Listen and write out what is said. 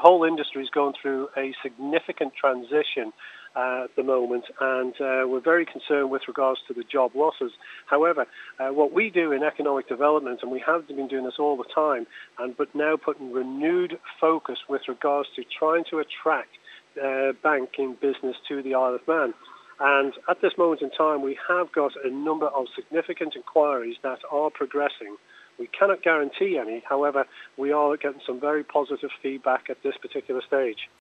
whole industry is going through a significant transition at the moment, and we're very concerned with regards to the job losses. However, what we do in economic development, and we have been doing this all the time, but now putting renewed focus with regards to trying to attract banking business to the Isle of Man. And at this moment in time, we have got a number of significant inquiries that are progressing. We cannot guarantee any. However, we are getting some very positive feedback at this particular stage.